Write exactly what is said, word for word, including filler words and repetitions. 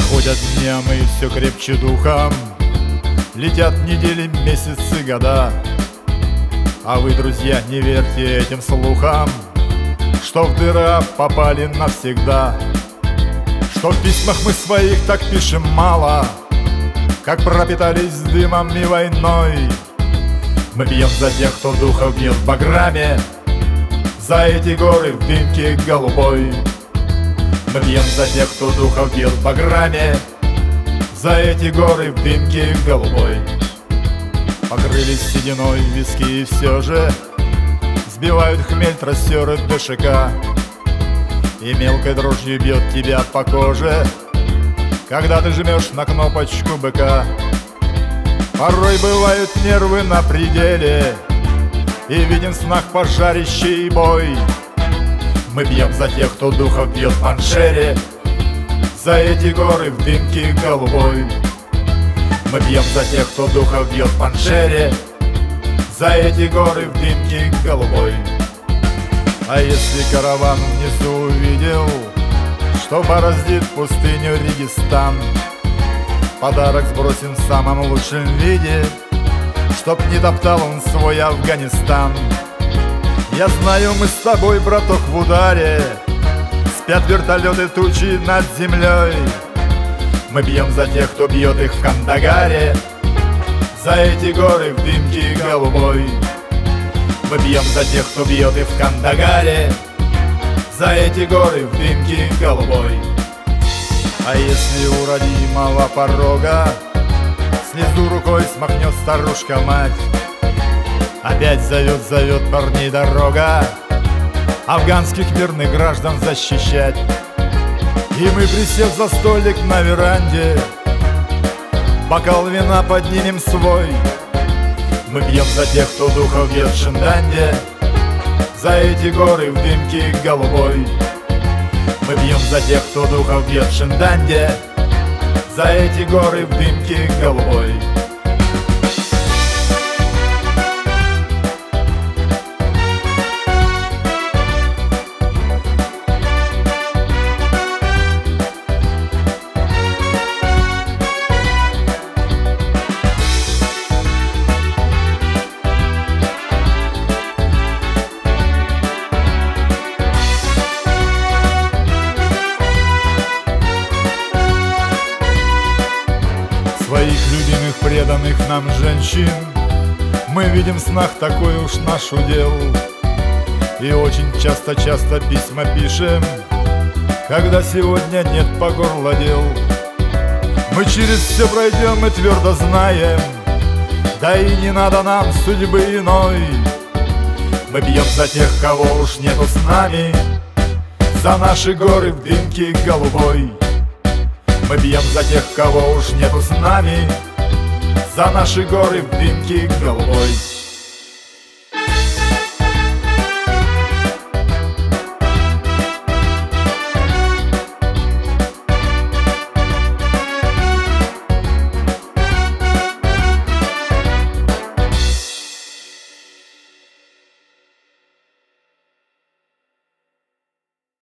Проходят дни, а мы все крепче духом. Летят недели, месяцы, года. А вы, друзья, не верьте этим слухам, что в дыра попали навсегда, что в письмах мы своих так пишем мало, как пропитались дымом и войной. Мы бьем за тех, кто духов бьет в баграме, за эти горы в дымке голубой. Мы бьем за тех, кто духов бьет в баграме, за эти горы в дымке голубой. Покрылись сединой виски и все же сбивают хмель трассеры ДШК, и мелкой дрожью бьет тебя по коже, когда ты жмешь на кнопочку быка. Порой бывают нервы на пределе, и виден в снах пожарищий бой. Мы бьем за тех, кто духов бьет в Маншере, за эти горы в дымке голубой. Мы бьем за тех, кто духов бьет в Маншере, за эти горы в дымке голубой. А если караван внизу увидел, что бороздит пустыню Регистан, подарок сбросим в самом лучшем виде, чтоб не топтал он свой Афганистан. Я знаю, мы с тобой, браток, в ударе, спят вертолеты тучи над землей. Мы бьем за тех, кто бьет их в Кандагаре, за эти горы в дымке голубой. Мы бьем за тех, кто бьет их в Кандагаре, за эти горы в дымке голубой. А если у родимого порога слезу рукой смахнет старушка-мать, опять зовет, зовет парней дорога афганских мирных граждан защищать. И мы, присев за столик на веранде, бокал вина поднимем свой. Мы бьем за тех, кто духов бьет в Шинданде, за эти горы в дымке голубой. Мы бьем за тех, кто духов бьет в Шинданде, за эти горы в дымке голубой. Своих любимых, преданных нам женщин мы видим в снах, такой уж наш удел. И очень часто-часто письма пишем, когда сегодня нет по горло дел. Мы через все пройдем и твердо знаем, да и не надо нам судьбы иной. Мы бьем за тех, кого уж нету с нами, за наши горы в дымке голубой. Мы бьем за тех, кого уж нету с нами, за наши горы в дымке голубой.